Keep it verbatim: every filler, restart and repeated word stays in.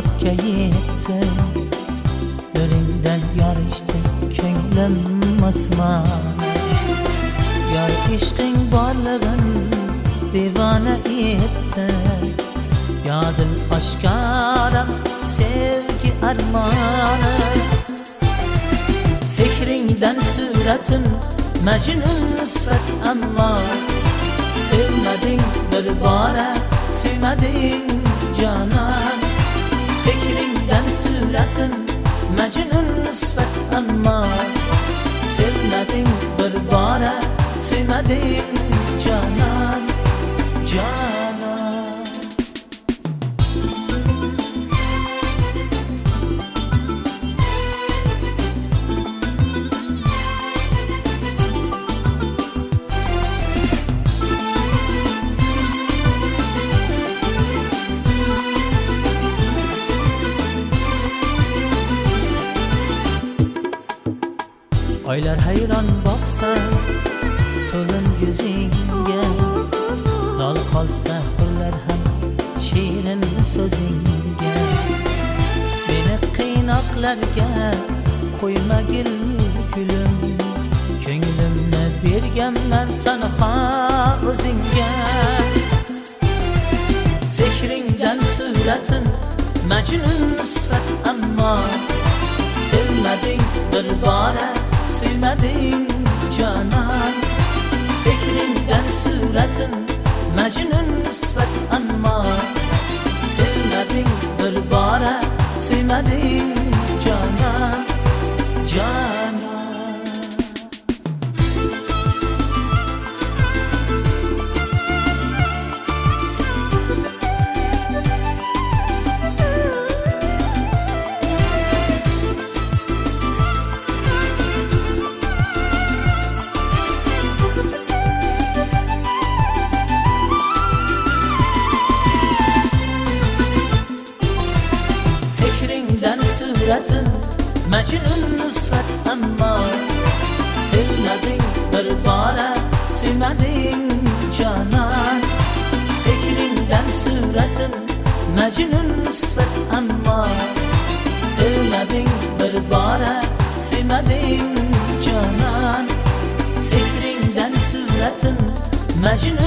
Arafga yetdi, yo'lingdan yorishdi ko'nglim osmon. Yor ishqing borlig'in devona etdi, yodim oshkora sevgi armoni. Sehringdan suratim Majnun nusrat ammo sevmading bir bora, suymading jonon. Sehringdan suratim Majnun nusrat ammo sevmading bir bora, suymading jonon, jonon. Oylar hayron boqsa to'lin yuzingga, lol qolsa gullar ham shirin so'zingga. Meni qiynoqlarga qo'ymagil gulim, ko'nglimni berganman tanho o'zingga. Sehringdan suratim Majnun nusrat ammo sevmading bir bora, suymading jonon. Sehringdan suratim Majnun nusrat ammo sevmading bir bora, suymading jonon, jonon. Sehringdan suratim Majnun nusrat ammo sevmading bir bora, suymading jonon. Sehringdan suratim Majnun nusrat ammo sevmading bir bora, suymading jonon. Sehringdan suratim Majnun